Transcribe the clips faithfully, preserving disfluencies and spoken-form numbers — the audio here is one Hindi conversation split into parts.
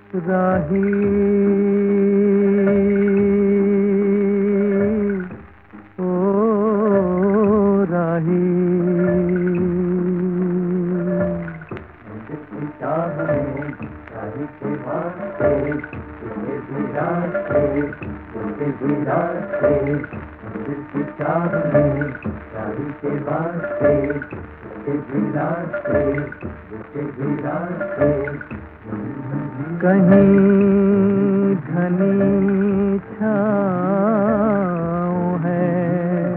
राही ओ राही राही के वास्ते तुझे भी रास्ते तुझे भी रास्ते दिल की चाह में राही के वास्ते तुझे भी रास्ते तुझे भी रास्ते कहीं घनी छाँव है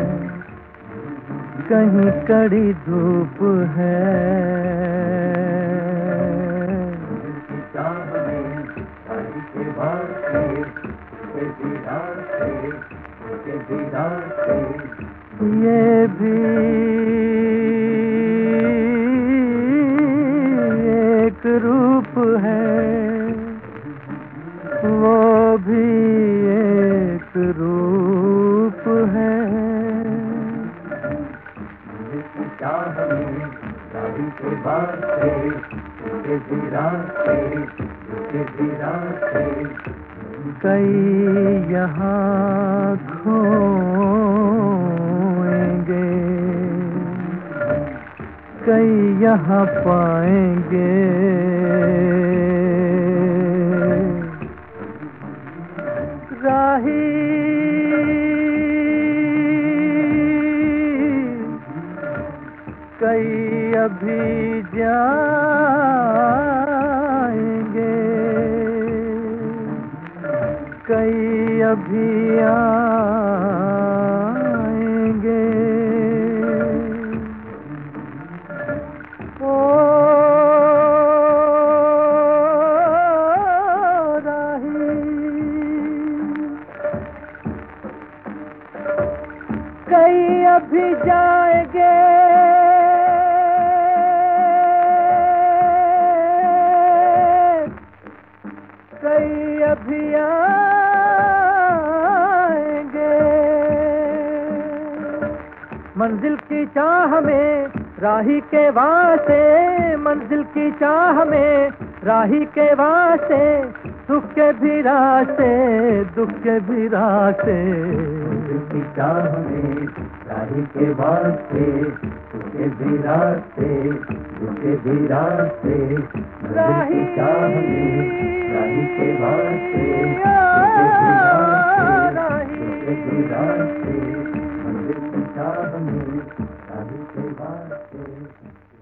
कहीं कड़ी धूप है ये भी एक रूप है वो भी एक रूप है राही के वास्ते तुझे भी रास्ते तुझे भी रास्ते कई यहाँ खोएंगे कई यहाँ पाएंगे राही कई अभी जाएंगे कई अभी आएंगे ओ राही कई अभी जाएंगे कई अभी आएंगे मंजिल की चाह में राही के वास्ते मंजिल की चाह में राही के वास्ते सुख के भी रास्ते दुख के भी रास्ते मंजिल की चाह में राही के वास्ते सुख के भी रास्ते दुख के भी रास्ते राही की चाह में राही के वास्ते राही के रास्ते मंदिर की चाह में राही के वास्ते